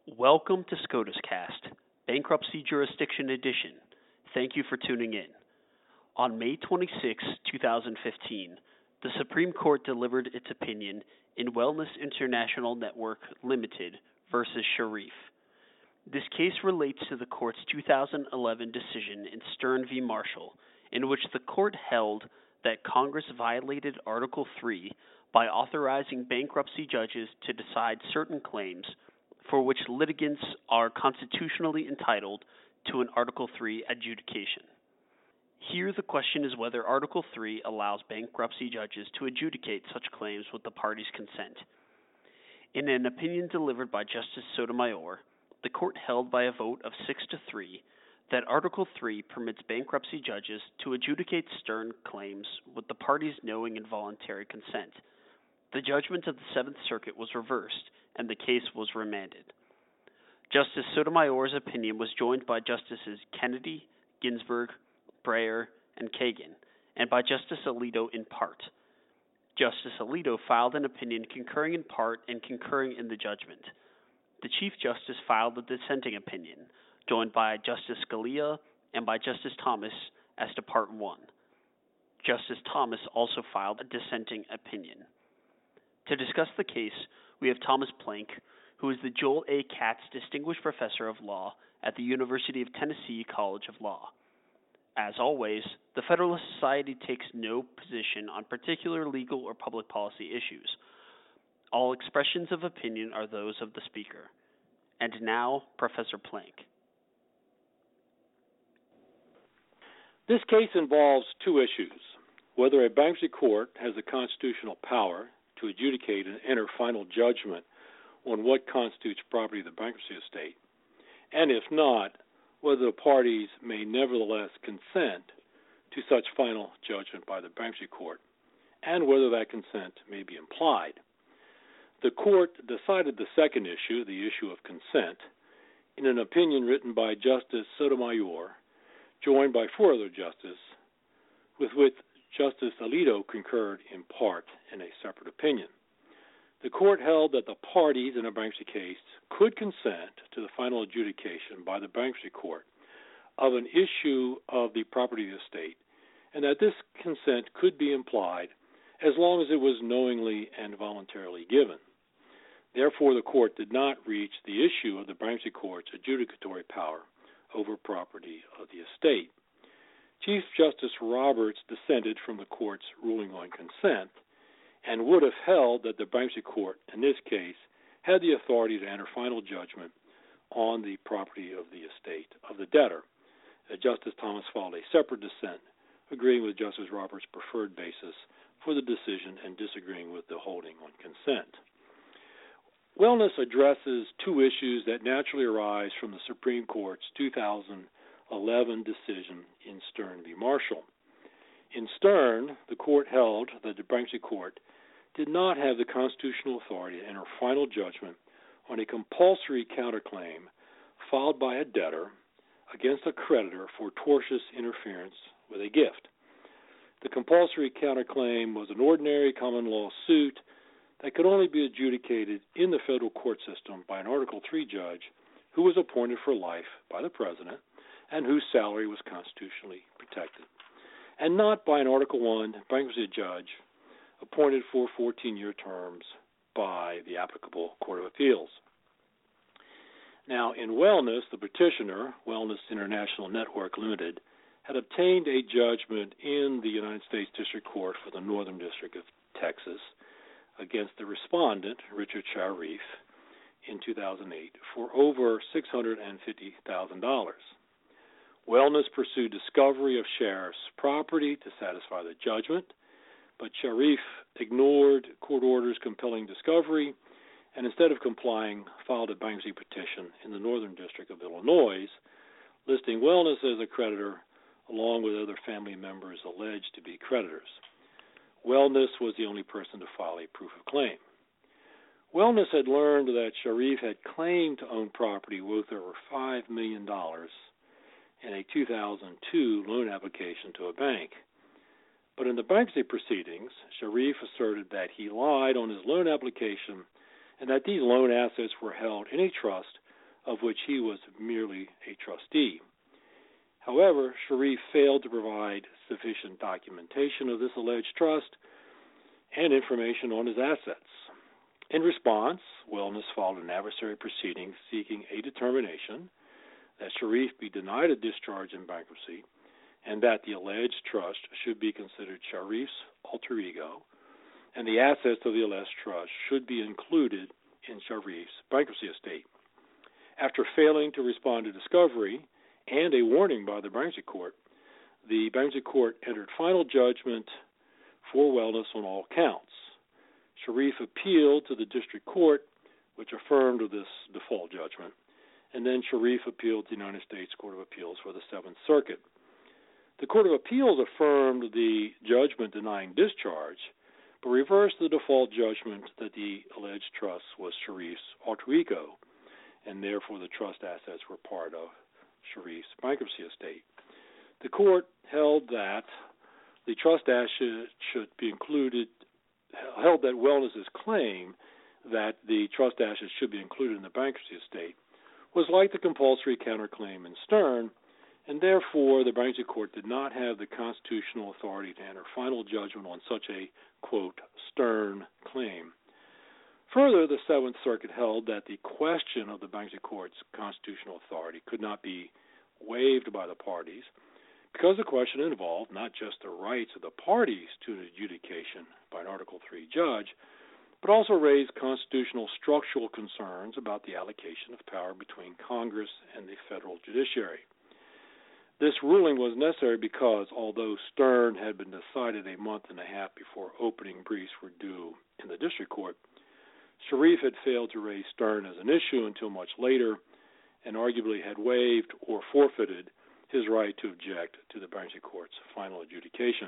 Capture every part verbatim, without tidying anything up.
Welcome to SCOTUS Cast, Bankruptcy Jurisdiction Edition. Thank you for tuning in. On May twenty-sixth, twenty fifteen, the Supreme Court delivered its opinion in Wellness International Network Limited versus Sharif. This case relates to the court's two thousand eleven decision in Stern v. Marshall, in which the court held that Congress violated Article three by authorizing bankruptcy judges to decide certain claims for which litigants are constitutionally entitled to an Article three adjudication. Here the question is whether Article three allows bankruptcy judges to adjudicate such claims with the parties' consent. In an opinion delivered by Justice Sotomayor, the court held by a vote of six to three that Article three permits bankruptcy judges to adjudicate Stern claims with the parties' knowing and voluntary consent. The judgment of the Seventh Circuit was reversed, and the case was remanded. Justice Sotomayor's opinion was joined by Justices Kennedy, Ginsburg, Breyer, and Kagan, and by Justice Alito in part. Justice Alito filed an opinion concurring in part and concurring in the judgment. The Chief Justice filed a dissenting opinion, joined by Justice Scalia and by Justice Thomas as to Part one. Justice Thomas also filed a dissenting opinion. To discuss the case, we have Thomas Plank, who is the Joel A. Katz Distinguished Professor of Law at the University of Tennessee College of Law. As always, the Federalist Society takes no position on particular legal or public policy issues. All expressions of opinion are those of the speaker. And now, Professor Plank. This case involves two issues: whether a bankruptcy court has the constitutional power to adjudicate and enter final judgment on what constitutes property of the bankruptcy estate, and if not, whether the parties may nevertheless consent to such final judgment by the bankruptcy court, and whether that consent may be implied. The court decided the second issue, the issue of consent, in an opinion written by Justice Sotomayor, joined by four other justices, with which Justice Alito concurred in part in a separate opinion. The court held that the parties in a bankruptcy case could consent to the final adjudication by the bankruptcy court of an issue of the property of the estate, and that this consent could be implied as long as it was knowingly and voluntarily given. Therefore, the court did not reach the issue of the bankruptcy court's adjudicatory power over property of the estate. Chief Justice Roberts dissented from the court's ruling on consent and would have held that the bankruptcy court, in this case, had the authority to enter final judgment on the property of the estate of the debtor. Uh, Justice Thomas filed a separate dissent, agreeing with Justice Roberts' preferred basis for the decision and disagreeing with the holding on consent. Wellness addresses two issues that naturally arise from the Supreme Court's two thousand eleven decision in Stern v. Marshall. In Stern, the court held that the bankruptcy court did not have the constitutional authority to enter final judgment on a compulsory counterclaim filed by a debtor against a creditor for tortious interference with a gift. The compulsory counterclaim was an ordinary common law suit that could only be adjudicated in the federal court system by an Article three judge who was appointed for life by the president and whose salary was constitutionally protected, and not by an Article one bankruptcy judge appointed for fourteen-year terms by the applicable Court of Appeals. Now, in Wellness, the petitioner, Wellness International Network Limited, had obtained a judgment in the United States District Court for the Northern District of Texas against the respondent, Richard Sharif, in two thousand eight for over six hundred fifty thousand dollars. Wellness pursued discovery of Sharif's property to satisfy the judgment, but Sharif ignored court orders compelling discovery and instead of complying, filed a bankruptcy petition in the Northern District of Illinois, listing Wellness as a creditor along with other family members alleged to be creditors. Wellness was the only person to file a proof of claim. Wellness had learned that Sharif had claimed to own property worth over five million dollars in a two thousand two loan application to a bank. But in the bankruptcy proceedings, Sharif asserted that he lied on his loan application and that these loan assets were held in a trust of which he was merely a trustee. However, Sharif failed to provide sufficient documentation of this alleged trust and information on his assets. In response, Wellness filed an adversary proceeding seeking a determination that Sharif be denied a discharge in bankruptcy and that the alleged trust should be considered Sharif's alter ego, and the assets of the alleged trust should be included in Sharif's bankruptcy estate. After failing to respond to discovery and a warning by the bankruptcy court, the bankruptcy court entered final judgment for Wellness on all counts. Sharif appealed to the district court, which affirmed this default judgment, and then Sharif appealed to the United States Court of Appeals for the Seventh Circuit. The Court of Appeals affirmed the judgment denying discharge, but reversed the default judgment that the alleged trust was Sharif's alter ego, and therefore the trust assets were part of Sharif's bankruptcy estate. The court held that the trust assets should be included, held that Wellness's claim that the trust assets should be included in the bankruptcy estate was like the compulsory counterclaim in Stern, and therefore the bankruptcy court did not have the constitutional authority to enter final judgment on such a, quote, Stern claim. Further, the Seventh Circuit held that the question of the bankruptcy court's constitutional authority could not be waived by the parties because the question involved not just the rights of the parties to an adjudication by an Article three judge, but also raised constitutional structural concerns about the allocation of power between Congress and the federal judiciary. This ruling was necessary because, although Stern had been decided a month and a half before opening briefs were due in the district court, Sharif had failed to raise Stern as an issue until much later and arguably had waived or forfeited his right to object to the bankruptcy court's final adjudication.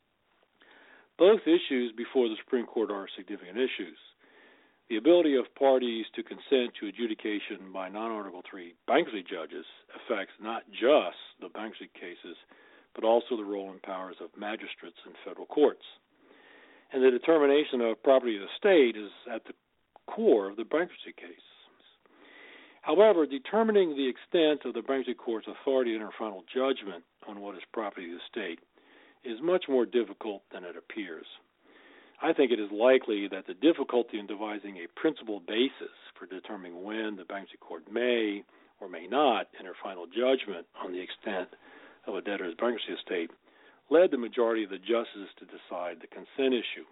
Both issues before the Supreme Court are significant issues. The ability of parties to consent to adjudication by non-Article three bankruptcy judges affects not just the bankruptcy cases, but also the role and powers of magistrates in federal courts. And the determination of property of the state is at the core of the bankruptcy case. However, determining the extent of the bankruptcy court's authority to enter final judgment on what is property of the state is much more difficult than it appears. I think it is likely that the difficulty in devising a principled basis for determining when the bankruptcy court may or may not enter final judgment on the extent of a debtor's bankruptcy estate led the majority of the justices to decide the consent issue.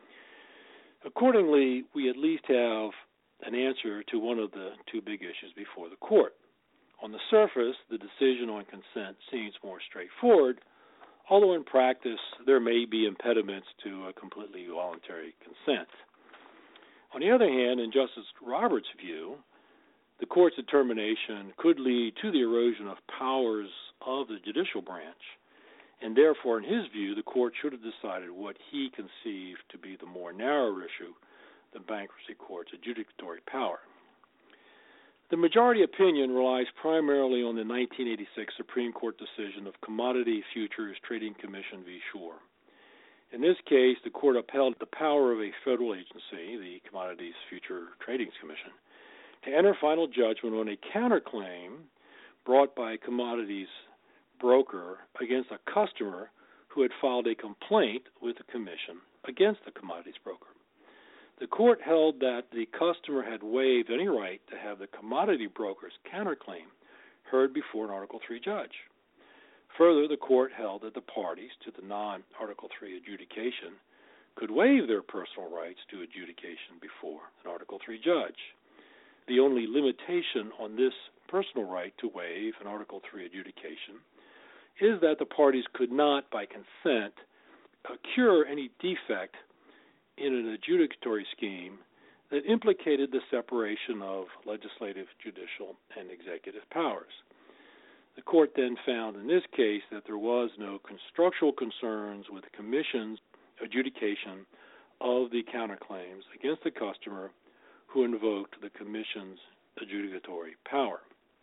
Accordingly, we at least have an answer to one of the two big issues before the court. On the surface, the decision on consent seems more straightforward, although in practice there may be impediments to a completely voluntary consent. On the other hand, in Justice Roberts' view, the court's determination could lead to the erosion of powers of the judicial branch, and therefore, in his view, the court should have decided what he conceived to be the more narrow issue, the bankruptcy court's adjudicatory power. The majority opinion relies primarily on the nineteen eighty-six Supreme Court decision of Commodity Futures Trading Commission v. Schorr. In this case, the court upheld the power of a federal agency, the Commodities Futures Trading Commission, to enter final judgment on a counterclaim brought by a commodities broker against a customer who had filed a complaint with the commission against the commodities broker. The court held that the customer had waived any right to have the commodity broker's counterclaim heard before an Article three judge. Further, the court held that the parties to the non-Article three adjudication could waive their personal rights to adjudication before an Article three judge. The only limitation on this personal right to waive an Article three adjudication is that the parties could not, by consent, cure any defect in an adjudicatory scheme that implicated the separation of legislative, judicial, and executive powers. The court then found in this case that there was no structural concerns with the Commission's adjudication of the counterclaims against the customer who invoked the Commission's adjudicatory power.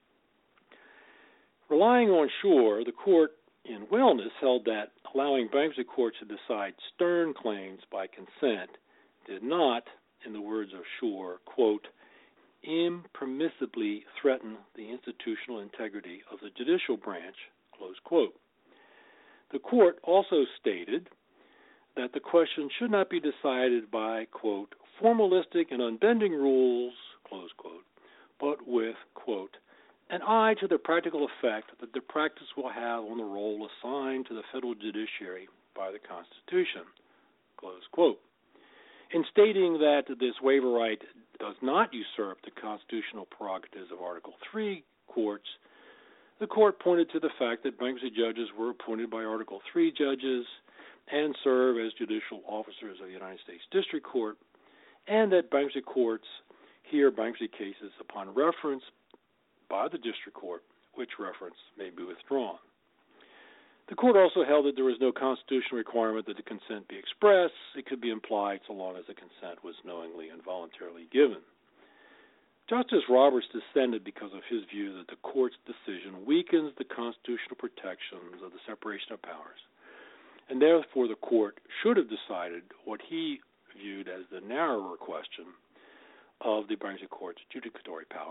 Relying on Schorr, the court in Wellness held that allowing bankruptcy courts to decide Stern claims by consent did not, in the words of Schorr, quote, impermissibly inadmissibly threaten the institutional integrity of the judicial branch, close quote. The court also stated that the question should not be decided by, quote, formalistic and unbending rules, close quote, but with, quote, an eye to the practical effect that the practice will have on the role assigned to the federal judiciary by the Constitution, close quote. In stating that this waiver right does not usurp the constitutional prerogatives of Article three courts, the court pointed to the fact that bankruptcy judges were appointed by Article three judges and serve as judicial officers of the United States District Court, and that bankruptcy courts hear bankruptcy cases upon reference by the district court, which reference may be withdrawn. The court also held that there was no constitutional requirement that the consent be expressed. It could be implied so long as the consent was knowingly and voluntarily given. Justice Roberts dissented because of his view that the court's decision weakens the constitutional protections of the separation of powers, and therefore the court should have decided what he viewed as the narrower question of the bankruptcy court's adjudicatory power.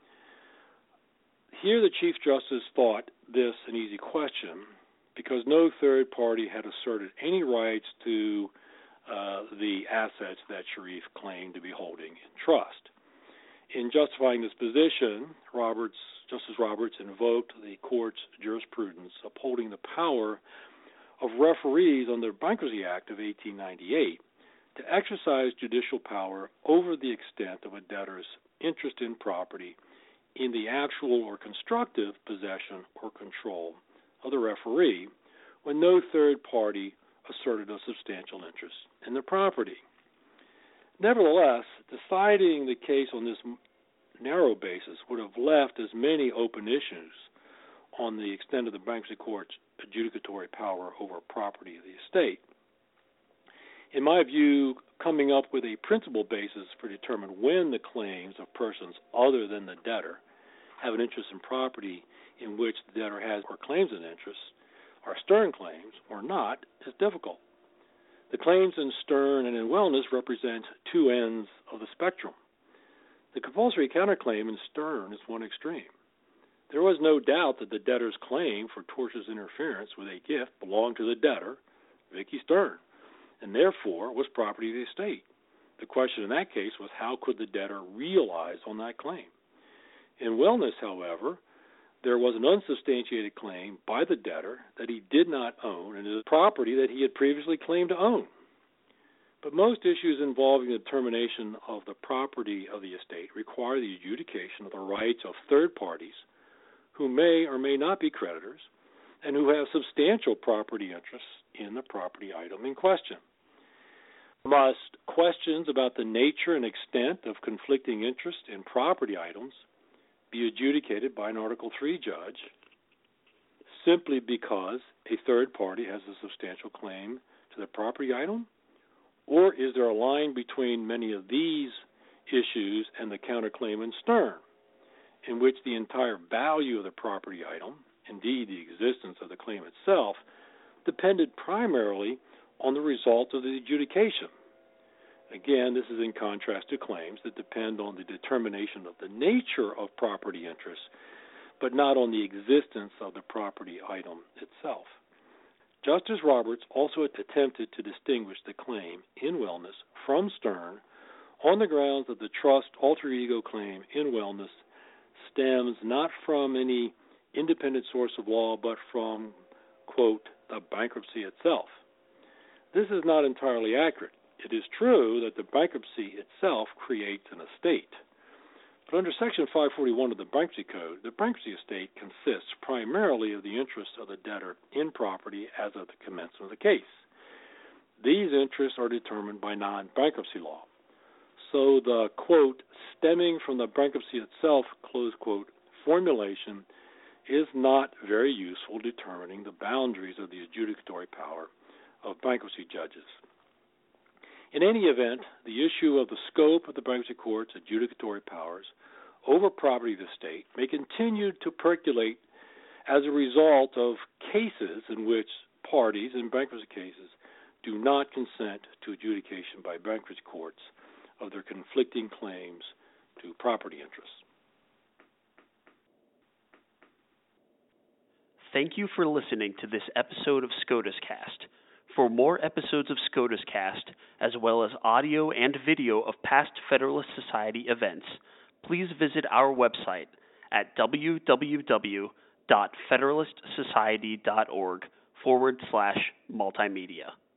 Here the Chief Justice thought this an easy question because no third party had asserted any rights to uh, the assets that Sharif claimed to be holding in trust. In justifying this position, Roberts, Justice Roberts invoked the court's jurisprudence upholding the power of referees under the Bankruptcy Act of eighteen ninety-eight to exercise judicial power over the extent of a debtor's interest in property in the actual or constructive possession or control of the referee when no third party asserted a substantial interest in the property. Nevertheless, deciding the case on this narrow basis would have left as many open issues on the extent of the bankruptcy court's adjudicatory power over property of the estate. In my view, coming up with a principal basis for determining when the claims of persons other than the debtor have an interest in property in which the debtor has or claims an interest, are Stern claims or not, is difficult. The claims in Stern and in Wellness represent two ends of the spectrum. The compulsory counterclaim in Stern is one extreme. There was no doubt that the debtor's claim for tortious interference with a gift belonged to the debtor, Vicky Stern, and therefore was property of the estate. The question in that case was how could the debtor realize on that claim? In Wellness, however, there was an unsubstantiated claim by the debtor that he did not own and is property that he had previously claimed to own. But most issues involving the determination of the property of the estate require the adjudication of the rights of third parties who may or may not be creditors and who have substantial property interests in the property item in question. Must questions about the nature and extent of conflicting interest in property items be adjudicated by an Article three judge simply because a third party has a substantial claim to the property item? Or is there a line between many of these issues and the counterclaim in Stern, in which the entire value of the property item, indeed the existence of the claim itself, depended primarily on the result of the adjudication? Again, this is in contrast to claims that depend on the determination of the nature of property interests, but not on the existence of the property item itself. Justice Roberts also attempted to distinguish the claim in Wellness from Stern on the grounds that the trust alter ego claim in Wellness stems not from any independent source of law, but from, quote, the bankruptcy itself. This is not entirely accurate. It is true that the bankruptcy itself creates an estate. But under Section five forty-one of the Bankruptcy Code, the bankruptcy estate consists primarily of the interests of the debtor in property as of the commencement of the case. These interests are determined by non-bankruptcy law. So the, quote, stemming from the bankruptcy itself, close quote, formulation is not very useful determining the boundaries of the adjudicatory power of bankruptcy judges. In any event, the issue of the scope of the bankruptcy court's adjudicatory powers over property of the state may continue to percolate as a result of cases in which parties in bankruptcy cases do not consent to adjudication by bankruptcy courts of their conflicting claims to property interests. Thank you for listening to this episode of SCOTUS Cast. For more episodes of SCOTUS Cast, as well as audio and video of past Federalist Society events, please visit our website at www.federalistsociety.org forward slash multimedia.